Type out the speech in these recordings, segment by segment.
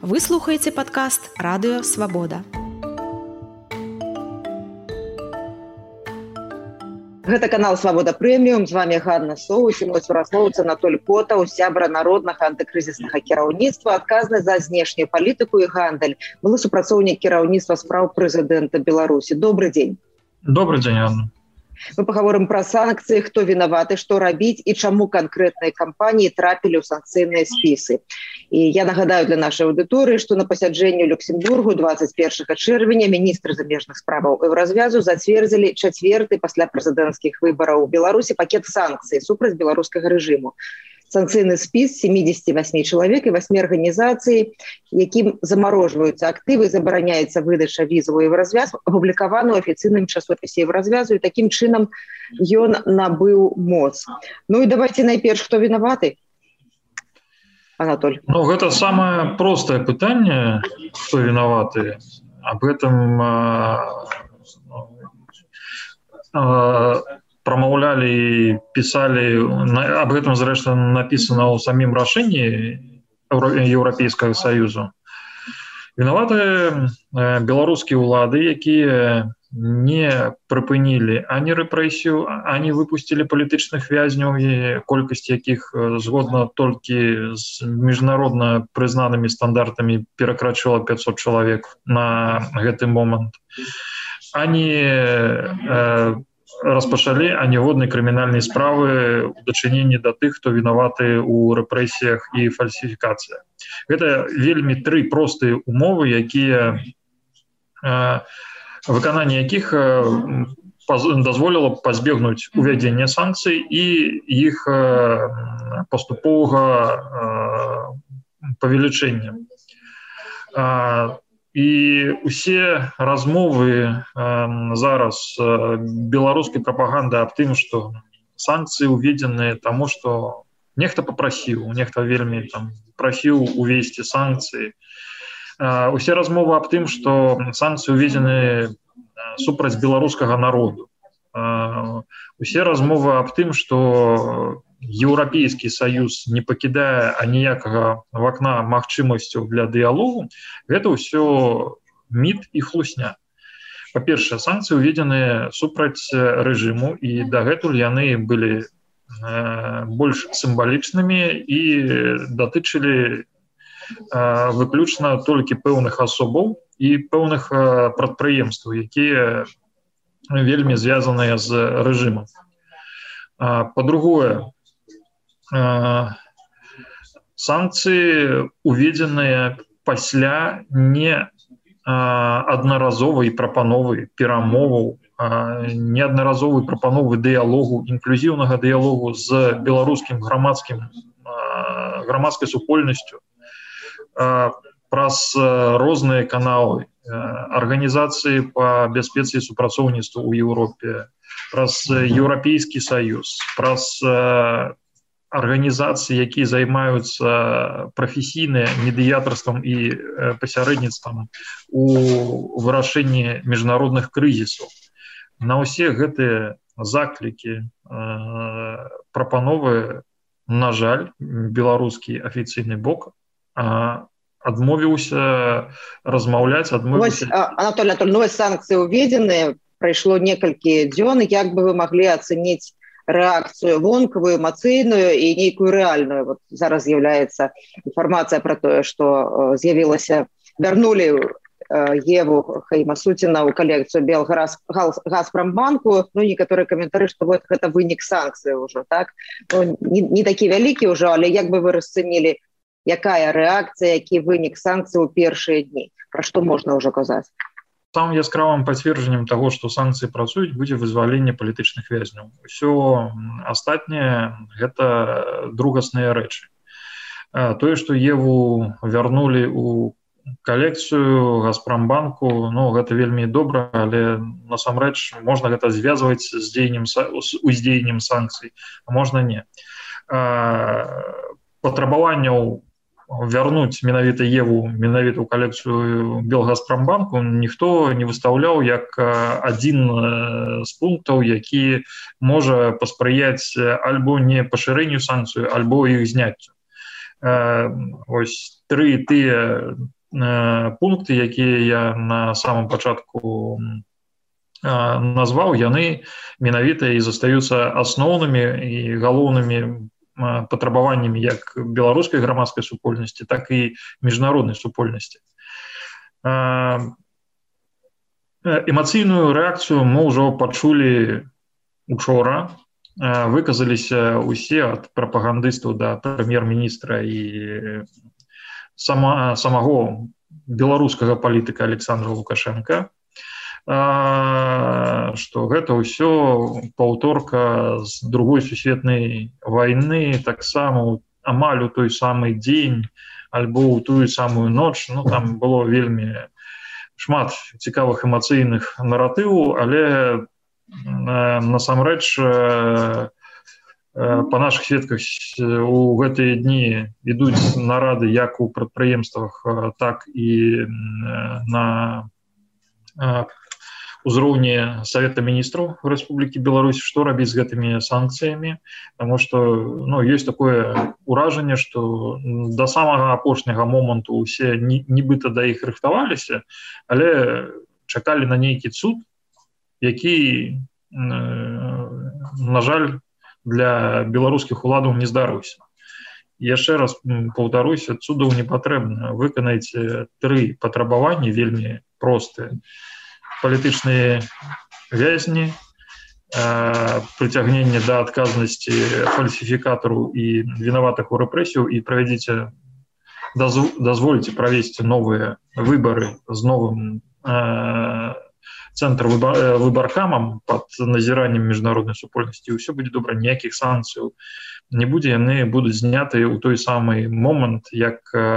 Вы слухаеце падкаст «Радыё Свабода». Гэта канал «Свабода Прэміум». З вами Ганна Соус і мой сураслоўца Анатоль Котаў, сябра народнага антыкрызіснага кіраўніцтва, адказны за знешнюю палітыку і гандаль. Былы супрацоўнік кіраўніцтва спраў прэзідэнта Беларусі. Добрый дзень. Добрый дзень, Анна. Мы паговорым пра санкцыі, хто вінаваты, што рабіць і чаму канкрэтныя кампаніі трапілі ў санкцыйныя спісы. І я нагадаю для нашай аўдыторыі, што на пасяджэнні ў Люксембургу 21 чэрвеня міністры замежных справаў Еўразвязу зацвердзілі чацверты пасля прэзідэнцкіх выбараў у Беларусі пакет санкцый супраць беларускага рэжыму. Санкцыйны спіс 78 чалавек і 8 арганізацый, якім замарожваюцца актывы, забараняецца выдача візаў у Еўразвяз, апублікаваны ў афіцыйным часопісе Еўразвязу, і такім чынам ён набыў моц. Ну і давайте найперш, хто вінаваты? Анатоль. Ну, гэта самае простае пытанне, хто вінаваты. Об этом промаўлялі і пісалі, об этом, зрэшты, напісана ў самім рашэнні Еўрапейскага Саюзу. Вінаваты беларускія ўлады, якія не прыпынілі ані рэпрэсію, ані выпусцілі палітычных вязняў, колькасць якіх згодна толькі з міжнародна прызнанымі стандартамі перакрачыла 500 чалавек на гэты момант. Ані распачалі аніводнай крымінальнай справы ў дачыненні да тых, хто вінаваты ў рэпрэсіях і фальсіфікацыях. Гэта вельмі тры простыя умовы, якія выкананне якіх дазволіла пазбегнуць увядзення санкцый і іх паступовага павелічэння. І усе размовы зараз беларускай прапаганды аб тым, што санкцыі уведзеныя таму, што нехта папрасіў, нехта вельмі прасіў увесці санкцыі. Усе размовы аб тым, што санкцыі уведзены супраць беларускага народу. Усе размовы аб тым, што Еўрапейскі Саюз не пакідае аніякага вакна магчымасцяў для дыялогу, гэта ўсё міт і хлусня. Па-першае, санкцыі уведзеныя супраць рэжыму, і дагэтуль яны былі больш сімвалічнымі і датычылі выключна толькі пэўных асобаў і пэўных прадпрыемстваў, якія вельмі звязаныя з рэжымам. Па-другое, санкцыі уведзеныя пасля не аднаразовай прапановы перамоваў, неаднаразовай прапановы дыялогу, інклюзіўнага дыялогу з беларускім грамадскай супольнасцю праз розныя каналы, арганізацыі па бяспецы і супрацоўніцтву ў Еўропе, праз Еўрапейскі Саюз, праз арганізацыі, якія займаюцца прафесійным медыятарствам і пасярэдніцтвам у вырашэнні міжнародных крызісаў. На ўсе гэтыя заклікі, прапановы, на жаль, беларускі афіцыйны бок адмовіўся размаўляць, Анатоль, новыя санкцыі уведзеныя, прайшло некалькі дзён, як бы вы маглі ацэніць рэакцыю вонкавую, эмацыйную і нейкую рэальную? Вот зараз з'яўляецца інфармацыя пра тое, што з'явілася, вярнулі Еву Хаймасуціна ў калекцыю Белгазпромбанку. Ну, некаторыя каментары, што вот гэта вынік санкцый ўжо, так? Ну, не такі вялікі ўжо, але як бы вы расцэнілі, якая рэакцыя, які вынік санкцый у першыя дні? Пра што можна ўжо казаць? Самым яскравым пацверджаннем таго, што санкцыі працуюць, будзе вызваленне палітычных вязняў. Усё астатняе гэта другасныя рэчы. Тое, што Еву вярнулі ў калекцыю Газпромбанку, ну, гэта вельмі добра, але насамрэч можна гэта звязваць з уздзеяннем санкцый, а можна не. Патрабаванняў вярнуць менавіта Еву, менавіта ў калекцыю Белгазпромбанку ніхто не выстаўляў як адзін з пунктаў, які можа паспрыяць альбо не пашырэнню санкцыю, альбо іх зняццю. Ось тры тыя пункты, якія я на самом пачатку назваў, яны менавіта і застаюцца асноўнымі і галоўнымі патрабаваннямі як беларускай грамадскай супольнасці, так і міжнароднай супольнасці. Эмацыйную рэакцыю мы ўжо пачулі учора. Выказаліся усе ад прапагандыстаў да прэм'ер-міністра і самого беларускага палітыка Александра Лукашенка, што гэта ўсё паўторка з другой сусветнай вайны, таксама амаль у той самы дзень альбо ў тую самую ноч. Там было вельмі шмат цікавых эмацыйных наратываў, але насамрэч па нашых сведках у гэтыя дні ідуць нарады як у прадпрыемствах, так і на узроўні Савета міністраў Рэспублікі Беларусь, што рабіць з гэтымі санкцыямі, таму што ёсць такое ўражанне, што да самага апошняга моманту ўсе нібыта да іх рыхтаваліся, але чакалі на нейкі цуд, які, на жаль, для беларускіх уладаў не здарыўся. Яшчэ раз паўтаруся, цудаў не патрэбна. Выканайце 3 патрабаванні вельмі простыя. Палітычныя вязні, прыцягненне да адказнасці фальсіфікатару і вінаватых у рэпрэсію, і дазвольце правесці новыя выбары з новым цэнтр выбаркамам пад назіраннем міжнароднай супольнасці, і ўсё будзе добра, ніякіх санкцыяў не будзе, яны будуць зняты ў той самы момант, як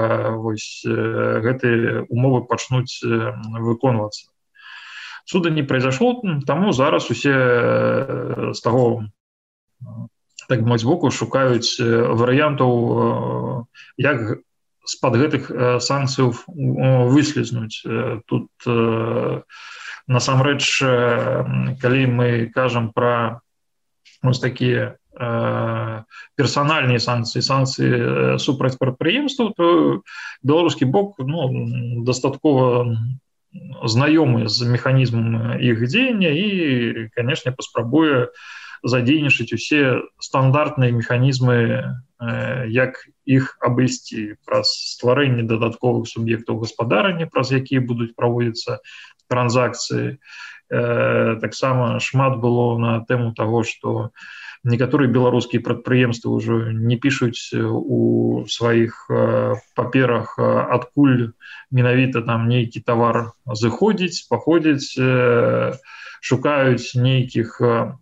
гэтыя умовы пачнуць выконвацца. Цуда не произошло, таму зараз усе з таго, так мой збоку, шукаюць варыянтаў, як з-пад гэтых санкцыяў выслізнуць. Тут насамрэч, калі мы кажам пра такія персанальныя санкцыі супраць прадпрыемстваў, то беларускі бок дастаткова знаёмы з механізмам іх дзеяння і, канешне, паспрабуе задзейнічаць усе стандартныя механізмы, як іх абысці праз стварэнне дадатковых суб'ектаў гаспадарання, праз якія будуць праводзіцца транзакцыі. Таксама шмат было на тэму таго, што некаторыя беларускія прадпрыемствы ўжо не пішуць у сваіх паперах, адкуль менавіта там нейкі тавар зыходзіць, паходзіць, шукаюць нейкіх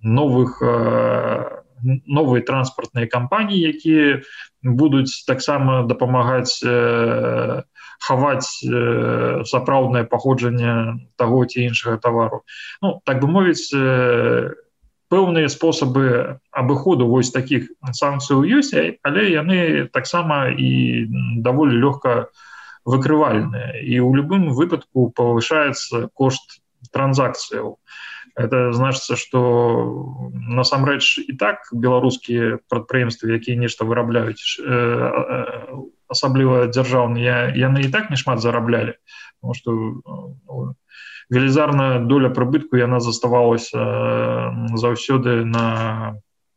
новыя транспартныя кампаніі, якія будуць таксама дапамагаць хаваць сапраўднае паходжанне таго ці іншага тавару. Так бы мовіць, пэўныя спосабы абыходу вось такіх санкцыяў ёсць, але яны таксама і даволі лёгка выкрывальныя. І ў любым выпадку павышаецца кошт транзакцыяў. Это значыцца, што насамрэч і так беларускія прадпрыемствы, якія нешта вырабляюць, асабліва дзяржаўныя, яны і так не шмат зараблялі, потому што велізарная доля прыбытку яна заставалася заўсёды на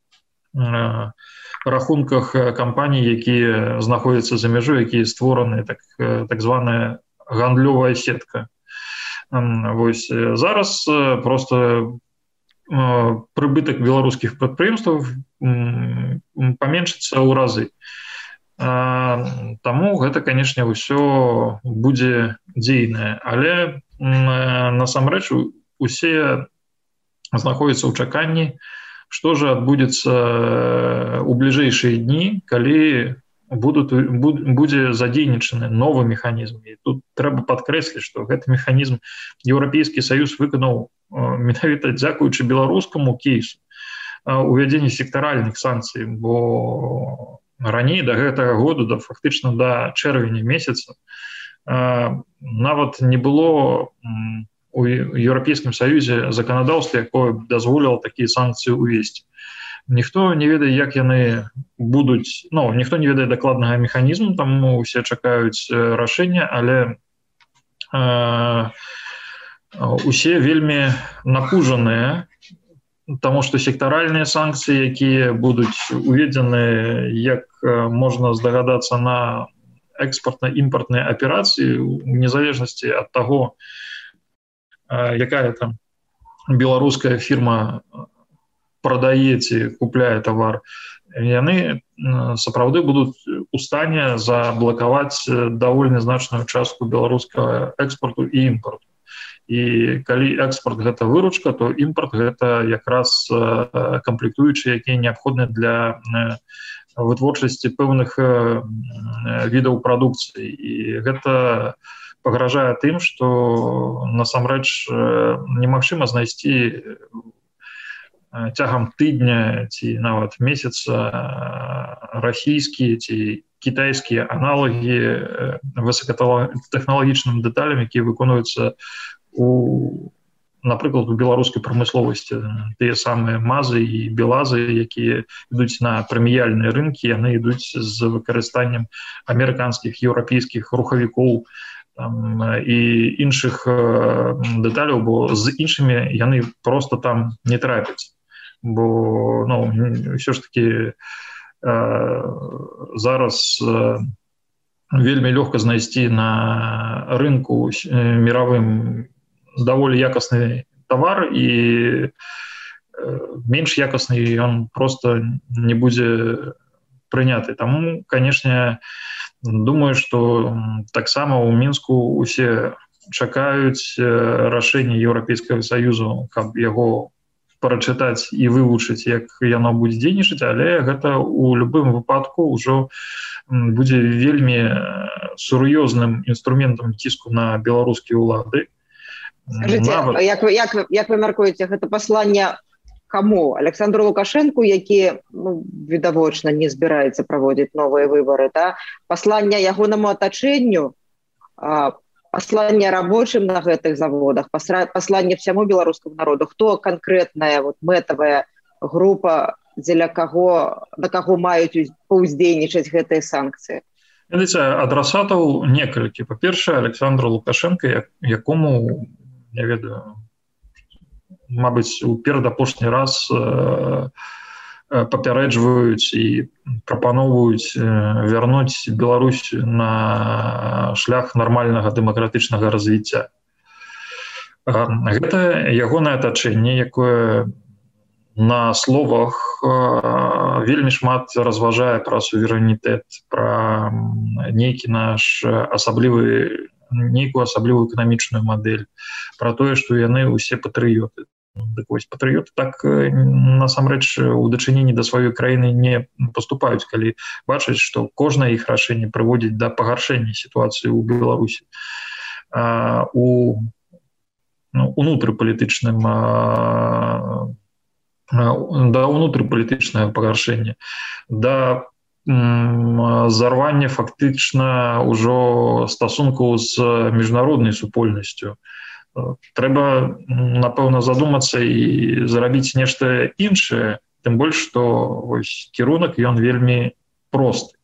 рахунках кампаній, якія знаходзяцца за мяжой, якія створаны так званая гандлёвая сетка. Вось зараз просто прыбытак беларускіх прадпрыемстваў паменшыцца ў разы. Таму гэта, канешне, ўсё будзе дзейнае, але насамрэч усе знаходзяцца ў чаканні, што ж адбудзецца ў бліжэйшыя дні, калі будзе задзейнічаны новы механізм. І тут трэба падкрэсліць, што гэты механізм Еўрапейскі Саюз выканаў менавіта дзякуючы беларускаму кейсу увядзення сектаральных санкцый, бо раней да гэтага году, фактычна да чэрвеня месяца, нават не было у Еўрапейскім Саюзе заканадаўства, якое дазволіла такія санкцыі ўвесці. ніхто не ведае, як яны будуць, ніхто не ведае дакладнага механізму, таму усе чакаюць рашэння, але усе вельмі напужаныя, таму што сектаральныя санкцыі, якія будуць уведзены, як можна здагадацца, на экспартна-імпартныя аперацыі, у незалежнасці ад таго, якая там беларуская фірма прадае ці купляе тавар, яны сапраўды будуць у стане заблакаваць даволі значную частку беларускага экспорту і імпорту. І калі экспорт – гэта выручка, то імпорт – гэта якраз камплектуючыя, якія неабходныя для вытворчасці пэўных відаў прадукцыі. І гэта пагражае тым, што насамрэч немагчыма знайсці цягам тыдня ці нават месяца расійскія ці кітайскія аналагі высокатэхналагічным дэталям, якія выконваюцца напрыклад, у беларускай прамысловасці. Тыя самыя мазы і белазы, якія ідуць на прэміяльныя рынкі, яны ідуць з выкарыстаннем амерыканскіх, еўрапейскіх рухавікоў і іншых дэталяў, бо з іншымі яны проста там не трапяць. Бо ўсё ж такі зараз вельмі лёгка знайсці на рынку міравым даволі якасны тавар, і менш якасны ён проста не будзе прыняты. Таму, канешне, думаю, што таксама ў Мінску усе чакаюць рашэння Еўрапейскага Саюзу, каб яго прачытаць і вывучыць, як яно будзе дзейнічаць, але гэта ў любым выпадку ўжо будзе вельмі сур'ёзным інструментам ціску на беларускія ўлады. Скажыце, як вы мяркуеце, гэта пасланне каму? Александру Лукашэнку, які відавочна не збіраецца праводзіць новыя выбары, пасланне ягонаму атачэнню, пасланне рабочым на гэтых заводах, пасланне всяму беларускаму народу? Хто канкрэтная мэтавая група, дзеля каго, на каго маюць паўздзейнічаць гэтыя санкцыі? Ведаеце, адрасатаў некалькі. Па-першае, Александр Лукашенко, якому, я ведаю, мабыць, у перадапошні раз папярэджваюць і прапаноўваюць вярнуць Беларусь на шлях нармальнага дэмакратычнага развіцця. Гэта ягонае атачэнне, якое на словах вельмі шмат разважае пра суверэнітэт, пра нейкую асаблівую эканамічную мадэль, пра тое, што яны ўсе патрыёты. Дык вось, патрыёты так насамрэч у дачыненні да сваёй краіны не паступаюць, калі бачаць, што кожнае іх рашэнне прыводзіць да пагаршэння сітуацыі ў Беларусі. У унутрыпалітычнага пагаршэння, да зарвання фактычна ўжо стасункаў з міжнароднай супольнасцю. Трэба, напэўна, задумацца і зрабіць нешта іншае, тым больш, што кірунак ён вельмі просты.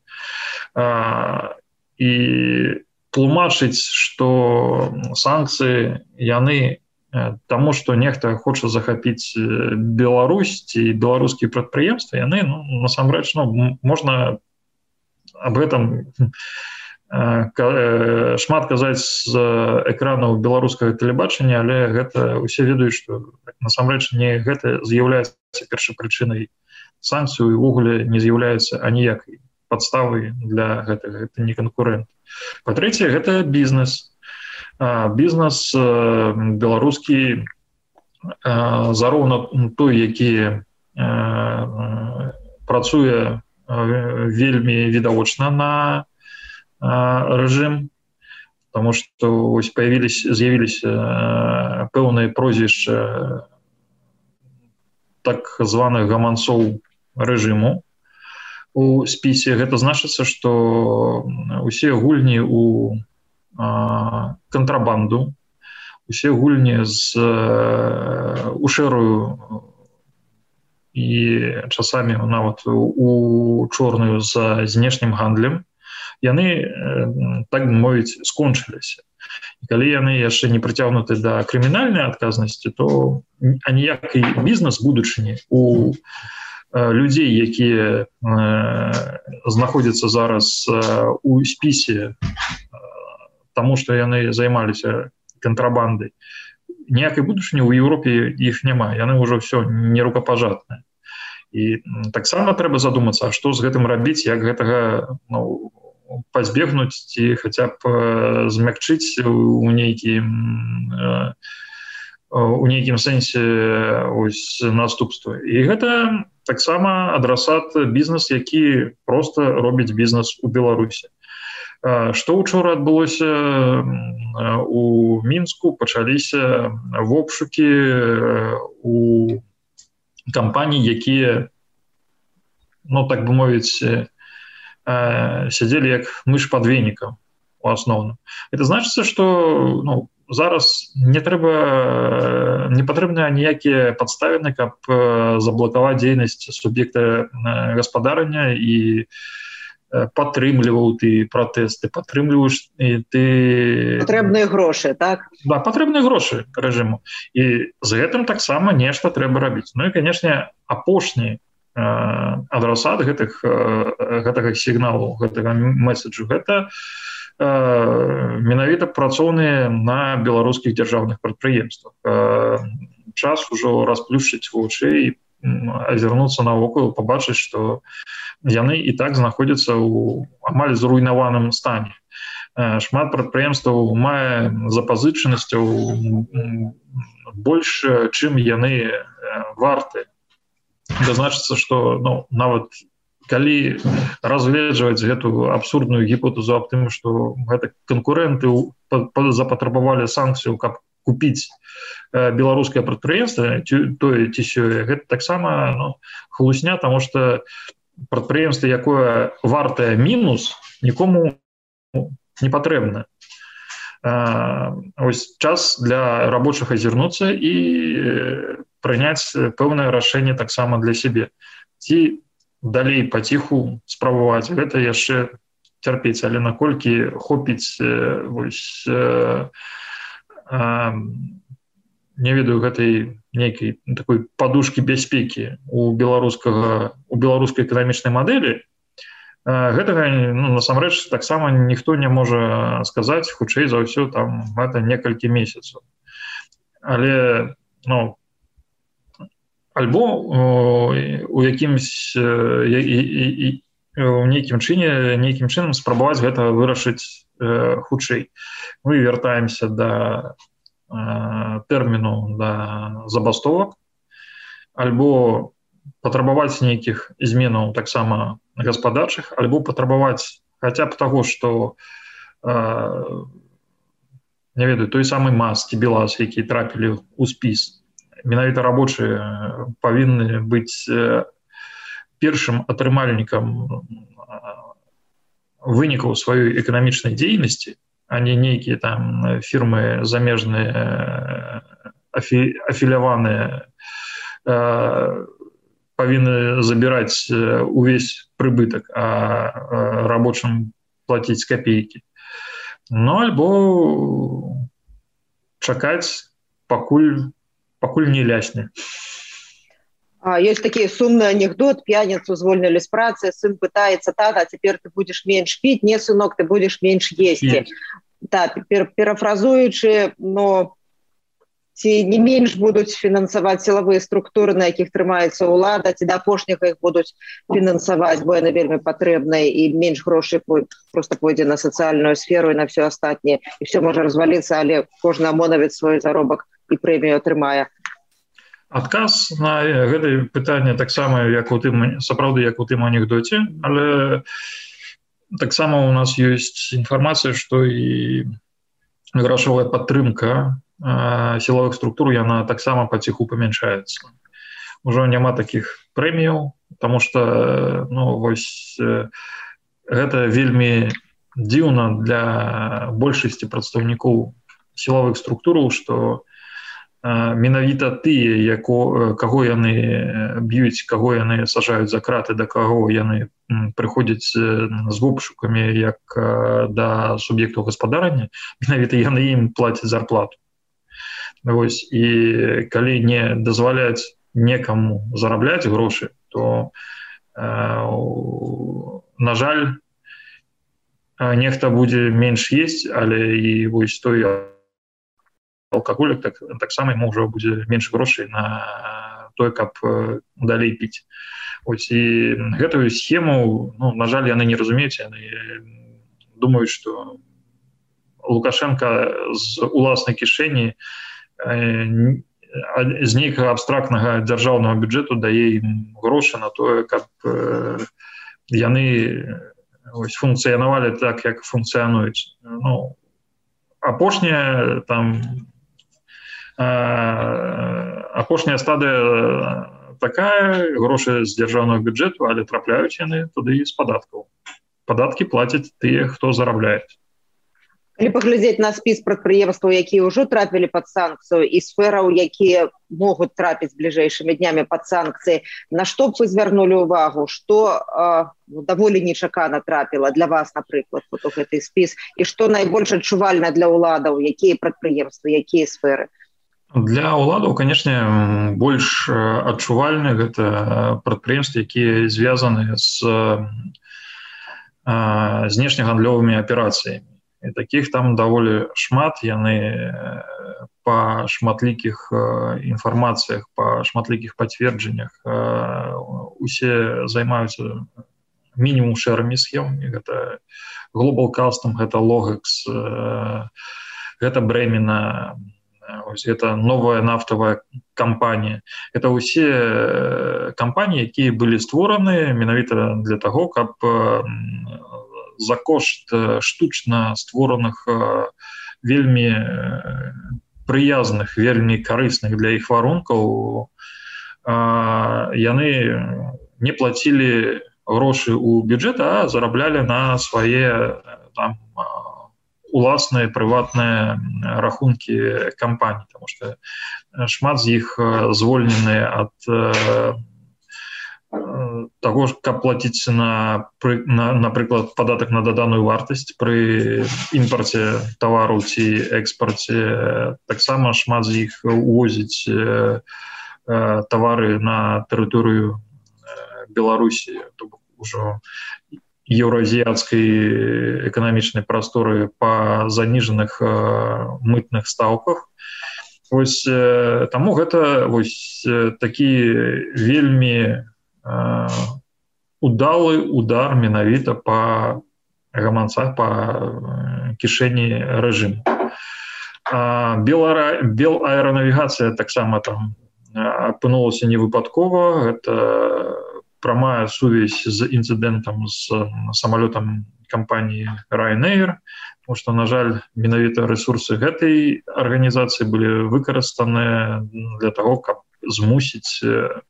І тлумачыць, што санкцыі яны таму, што нехта хоча захапіць Беларусь ці беларускія прадпрыемствы, яны, насамрэч, можна аб гэтым шмат казаць з экранаў беларускага тэлебачання, але гэта усе ведаюць, што насамрэч не гэта з'яўляецца першапрычынай санкцый, і ўвогуле не з'яўляецца аніякай падставай для гэтага. Гэта не канкурэнт. Па-трэцяе, гэта бізнес. Бізнес беларускі, зароўна той, які працуе вельмі відавочна на рэжым, таму што з'явіліся пэўныя прозвішча так званых гаманцоў рэжыму у спісе. Гэта значыцца, што усе гульні у кантрабанду, усе гульні у шэрую і часамі нават у чорную за знешнім гандлем, яны, так бы мовіць, скончыліся. І калі яны яшчэ не прыцягнуты да крымінальнай адказнасці, то аніякай бізнес будучыні у людзей, якія знаходзяцца зараз у спісе, таму што яны займаліся кантрабандай, ніякай будучыні ў Еўропе іх няма, яны ўжо ўсё нерукапажатныя. І таксама трэба задумацца, а што з гэтым рабіць, як гэтага пазбегнуць ці хаця б змякчыць у нейкім сэнсе наступствы. І гэта таксама адрасат бізнес, які проста робіць бізнес у Беларусі. Што учора адбылося у Мінску, пачаліся вобшукі у кампаній, якія, так бы мовіць, сядзелі як мыш пад венікам у асноўным. Это значыцца, што зараз не патрэбныя ніякія падставіны, каб заблакаваць дзейнасць суб'екта гаспадарання і падтрымліваў ты пратэсты, падтрымліваеш і ты... Патрэбныя грошы, так? Да, патрэбныя грошы рэжыму. І з гэтым таксама нешта трэба рабіць. Ну і, канешне, апошні адрасат гэтага сігналу, гэтага месседжу, гэта менавіта працоўныя на беларускіх дзяржаўных прадпрыемствах. Час ужо расплюшчыць вочы і азірнуцца навокал, пабачыць, што яны і так знаходзяцца ў амаль зруйнаваным стане. Шмат прадпрыемстваў мае запазычанасцяў больш, чым яны варты. Это значыцца, што нават калі разгледжваць гэту абсурдную гіпотэзу аб тым, што гэта канкурэнты запатрабавалі санкцыю, каб купіць беларускае прадпрыемства, тое ці сёе, гэта таксама хлусня, таму што прадпрыемства, якое вартае мінус, нікому не патрэбна. Ось час для рабочых азірнуцца і прыняць пэўнае рашэнне таксама для сябе. Ці далей паціху спрабаваць, гэта яшчэ цярпець, але наколькі хопіць не ведаю гэтай нейкай такой падушкі бяспекі у беларускай эканамічнай мадэлі, гэтага насамрэч таксама ніхто не можа сказаць, хутчэй за ўсё там гэта некалькі месяцаў. Але альбо у нейкім чынам спрабаваць гэта вырашыць хутчэй. Мы вяртаемся да тэрміну да забастовак, альбо патрабаваць нейкіх зменаў таксама гаспадарчых, альбо патрабаваць хаця б таго, што не ведаю, той самы МАЗ ці БелАЗ, які трапілі ў спіс. Менавіта рабочыя павінны быць першым атрымальнікам вынікаў сваёй эканамічнай дзейнасці, а не нейкія там фірмы замежныя, афіляваныя, павінны забіраць увесь прыбытак, а рабочым плаціць капейкі. Альбо чакаць, пакуль не лясне. Ёсць такі сумны анекдот. П'яніцу звольнілі з працы, сын пытаецца: тата, цяпер ты будзеш менш піць? Не, сынок, ты будзеш менш есці. Так, перафразуючы, ці не менш будуць фінансаваць сілавыя структуры, на якіх трымаецца ўлада, ці да апошняга іх будуць фінансаваць, бо яны вельмі патрэбныя, і менш грошай проста пойдзе на сацыяльную сферу і на ўсё астатняе, і ўсё можа разваліцца, але кожны АМОНавец свой заробак і прэмію атрымае. Адказ на гэтае пытанне таксама сапраўды як у тым анекдоце, але таксама у нас ёсць інфармацыя, што і грашовая падтрымка сілавых структур, яна таксама паціху памяншаецца. Ужо няма такіх прэміяў, таму што гэта вельмі дзіўна для большасці прадстаўнікоў сілавых структураў, што менавіта тыя, каго яны б'юць, каго яны сажаюць за краты, да каго яны прыходзяць з обшукамі як да суб'ектаў гаспадарання, менавіта яны ім плацяць зарплату. Вось, і калі не дазваляць некаму зарабляць грошы, то, на жаль, нехта будзе менш есць, але і вось той алкаголік таксама яму ўжо будзе менш грошай на тое, каб далей піць. Ось, і гэтую схему, на жаль, яны не разумеюць, яны думаюць, што Лукашенко з уласнай кішэні з нейкага абстрактнага дзяржаўнага бюджэту дае ім грошы на тое, каб яны функцыянавалі так, як функцыянуюць. Апошняя стадыя такая, грошы з дзяржаўнага бюджэту, але трапляюць яны туды з падаткаў. Падаткі плацяць тыя, хто зарабляюць. Калі паглядзець на спіс прадпрыемстваў, якія ўжо трапілі пад санкцыю, і сфераў, якія могуць трапіць бліжэйшымі днямі пад санкцыі, на што б вы звярнулі ўвагу, што даволі нечакана трапіла для вас, напрыклад, у гэты спіс, і што найбольш адчувальна для ўладаў, якія прадпрыемствы, якія сферы? Для ўладаў, канешне, больш адчувальны гэта прадпрыемствы, якія звязаны з знешнегандлёвымі аперацыямі. І такіх там даволі шмат, яны па шматлікіх інфармацыях, па шматлікіх пацверджаннях усе займаюцца мінімум шэрымі схемамі. Гэта Global Custom, гэта Logex, гэта Bremina, гэта новая нафтавая кампанія. Гэта ўсе кампаніі, якія былі створаны менавіта для таго, каб за кошт штучна створаных вельмі прыязных, вельмі карысных для іх варункаў, яны не плацілі грошы ў бюджэт, а зараблялі на свае уласныя прыватныя рахункі кампаній, таму што шмат з іх звольненыя ад таго, каб плаціць напрыклад, падатак на даданую вартасць пры імпарце тавару ці экспарце. Таксама шмат з іх увозіць тавары на тэрыторыю Беларусі, то ўжо еўразіяцкай эканамічнай прасторы па заніжаных мытных стаўках. Вось таму гэта такі вельмі удалы удар менавіта па гаманцах, па кішэні рэжыму. Белаэранавігацыя таксама там апынулася невыпадкова. Гэта прамая сувязь з інцыдэнтам з самалётам кампаніі Ryanair, тому што, на жаль, менавіта рэсурсы гэтай арганізацыі былі выкарыстаныя для таго, каб змусіць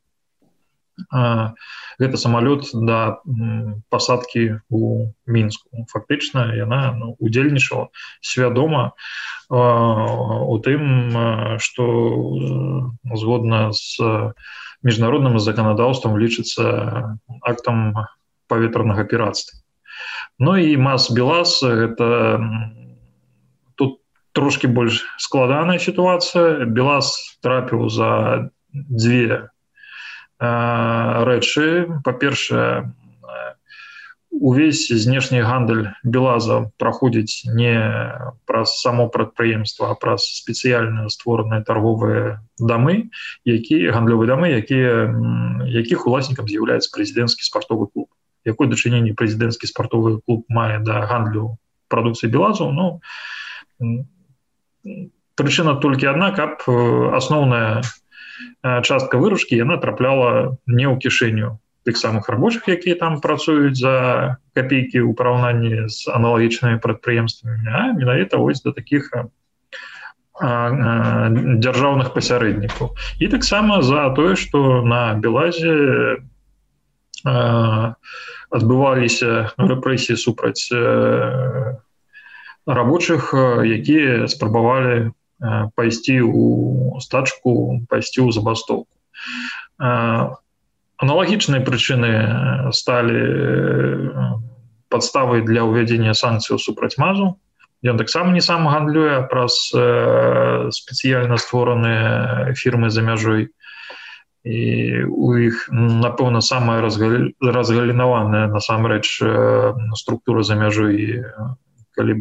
гэта самалёт да пасадкі ў Мінску. Фактычна яна удзельнічала свядома у тым, што згодна з міжнародным заканадаўствам лічыцца актам паветранага піратства. І МАЗ-БелАЗ гэта тут трошки больш складаная сітуацыя. БелАЗ трапіў за дзве рэчы. Па-першае, увесь знешні гандаль БелАЗа праходзіць не праз само прадпрыемства, а праз спецыяльна створаныя торговыя дамы, гандлёвыя дамы, якіх уласнікам з'яўляецца прэзідэнцкі спартовы клуб. Якое дачыненне прэзідэнцкі спартовы клуб мае да гандлю прадукцыі БелАЗу? Прычына толькі адна, каб асноўная частка выручкі яна трапляла не ў кішэню тых самых рабочых, якія там працуюць за капейкі ў параўнанні з аналагічнымі прадпрыемствамі, а менавіта вось да такіх дзяржаўных пасярэднікаў. І таксама за тое, што на БелАЗе адбываліся рэпрэсіі супраць рабочых, якія спрабавалі пайсці ў стачку, пайсці ў забастоўку. Аналагічныя прычыны сталі падставай для ўвядзення санкцыяў супраць МАЗу. Ён таксама не сам гандлюе, а праз спецыяльна створаныя фірмы за мяжой. І у іх, напэўна, самая разгалінаваная насамрэч структура за мяжой, калі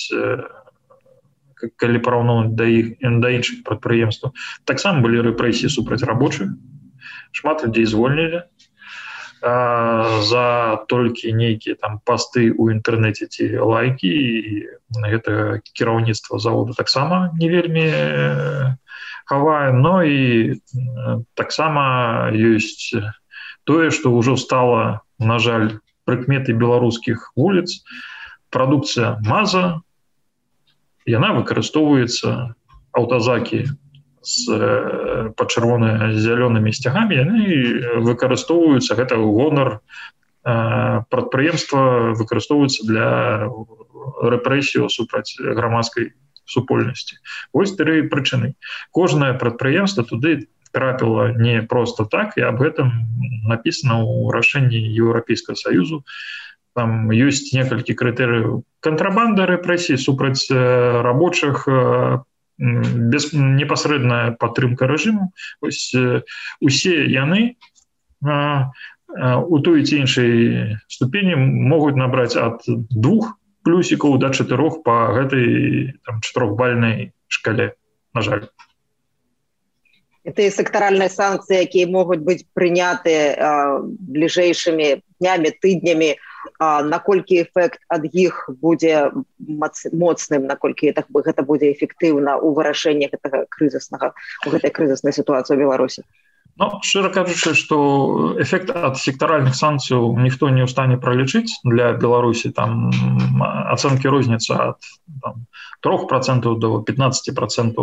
параўноўваць да іншых прадпрыемстваў. Таксама былі рэпрэсіі супраць рабочых. Шмат людзей звольнілі за толькі нейкія там пасты ў інтэрнэце ці лайкі, і гэта кіраўніцтва заводу таксама не вельмі хавае. Но і таксама ёсць тое, што ўжо стала, на жаль, прыкметай беларускіх вуліц. Прадукцыя МАЗа, яна выкарыстоўваецца, аўтазакі пад чырвона-зялёнымі сцягамі, яны выкарыстоўваюцца, гэта гонар прадпрыемства, выкарыстоўваюцца для рэпрэсіяў супраць грамадскай супольнасці. Вось тры прычыны. Кожнае прадпрыемства туды трапіла не проста так, і аб гэтым напісана ў рашэнні Еўрапейскага Саюзу. Там ёсць некалькі крытэрыяў. Кантрабанда рэпрэсій супраць рабочых, непасрэдная падтрымка рэжыму. Вось усе яны у той ці іншай ступені могуць набраць ад 2 плюсікаў да 4 па гэтай 4-бальнай шкале, на жаль. Тыя сектаральныя санкцыі, якія могуць быць прыняты бліжэйшымі днямі, тыднямі, наколькі эфект ад іх будзе моцным, наколькі гэта будзе эфектыўна ў вырашэнні гэтай крызіснай сітуацыі ў Беларусі? Шчыра кажучы, што эфект ад сектаральных санкцыяў ніхто не ў стане пралічыць для Беларусі. Там ацэнкі розніцца ад 3% до 15%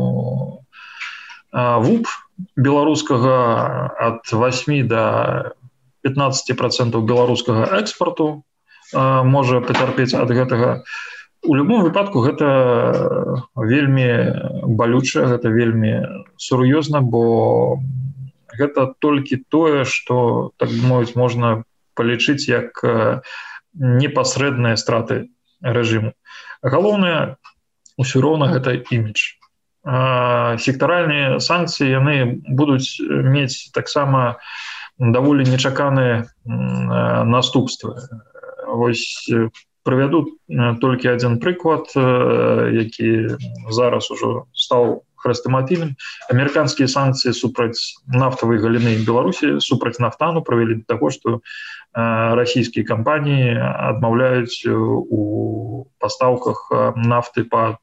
ВУП беларускага, ад 8 до 15% беларускага экспарту можа пацярпець ад гэтага. У любом выпадку гэта вельмі балюча, гэта вельмі сур'ёзна, бо гэта толькі тое, што, так бы мовіць, можна палічыць як непасрэдныя страты рэжыму. Галоўнае, усё роўна, гэта імідж. Сектаральныя санкцыі, яны будуць мець таксама даволі нечаканыя наступствы. Вось прывяду толькі адзін прыклад, які зараз ужо стаў хрэстаматыйным. Амерыканскія санкцыі супраць нафтавай галіны Беларусі, супраць нафтану, прывялі да таго, што расійскія кампаніі адмаўляюць у пастаўках нафты па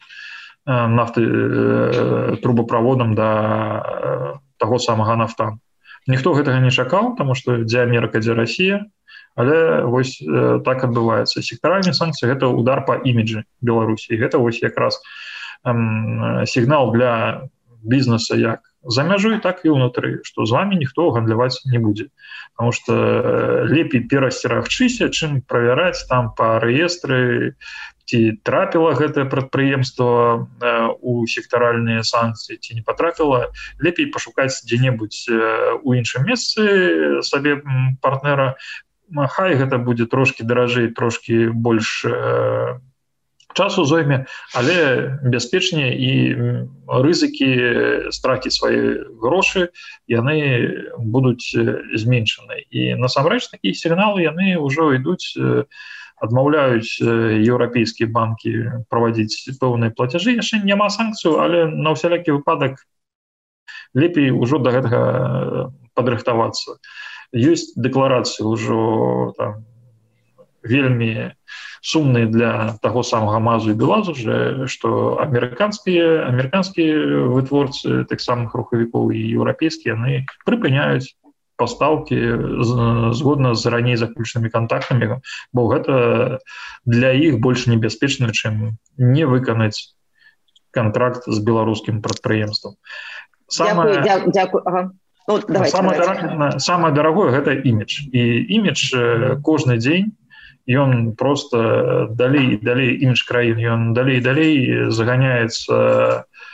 трубаправодам да таго самага нафтану. Ніхто гэтага не чакаў, таму што дзе Амерыка, дзе Расія, але вось так адбываецца. Сектаральныя санкцыі – гэта удар па іміджы Беларусі. Гэта вось якраз сігнал для бізнеса як за мяжой, так і ўнутры, што з вамі ніхто гандляваць не будзе. Таму што лепей перасцерагчыся, чым правяраць там па рэестры, ці трапіла гэтае прадпрыемства у сектаральныя санкцыі, ці не патрапіла. Лепей пашукаць дзе-небудзь у іншым месцы сабе партнера. Хай гэта будзе трошкі даражэй, трошкі больш часу зойме, але бяспечней, і рызыкі страціць свае грошы яны будуць зменшаны. І насамрэч такія сігналы яны ўжо ідуць, адмаўляюць еўрапейскія банкі правадзіць пэўныя плацяжы. Яшчэ няма санкцыю, але на ўсялякі выпадак лепей ужо да гэтага падрыхтавацца. Ёсць дэкларацыі ўжо там вельмі сумныя для таго самага МАЗу і БелАЗу, што амерыканскія вытворцы тых самых рухавікоў і еўрапейскія, яны прыпыняюць пастаўкі згодна з раней заключанымі кантактамі, бо гэта для іх больш небяспечна, чым не выканаць кантракт з беларускім прадпрыемствам. Дякую. Самае дарагое – гэта імідж. І імідж кожны дзень, ён просто далей і далей, імідж краін, ён далей і далей заганяецца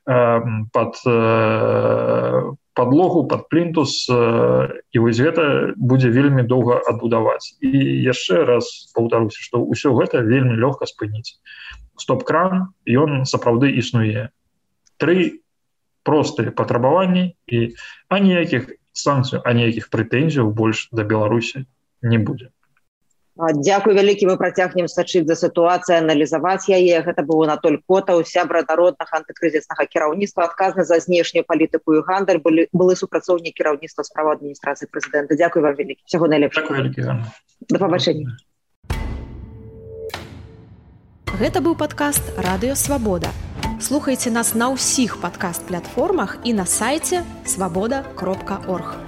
под подлогу, под плінтус, і вось гэта будзе вельмі доўга адбудаваць. І яшчэ раз паўтаруся, што ўсё гэта вельмі лёгка спыніць. Стоп-кран, ён сапраўды існуе. 3 простыя патрабаванні, і аніякіх санкцый, аніякіх прэтэнзіяў больш да Беларусі не будзе. Дзякуй вялікі, мы працягнем сачыць за сітуацыяй, аналізаваць яе. Гэта быў Анатоль Котаў, сябра народнага антыкрызіснага кіраўніцтва, адказны за знешнюю палітыку і гандаль, былы супрацоўнік кіраўніцтва справа адміністрацыі прэзідэнта. Дзякуй вам вялікі. Усяго найлепшага. Дзякуй вялікі, Ганна. Да пабачэння. Гэта быў падкаст «Радыё Свабода». Слухайце нас на ўсіх падкаст-платформах і на сайце swaboda.org.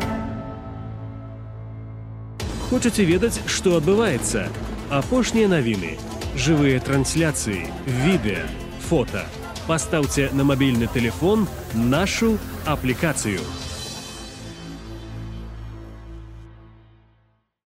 Хочаце ведаць, што адбываецца? Апошнія навіны, жывыя трансляцыі, відэа, фота. Пастаўце на мабільны тэлефон нашу аплікацыю.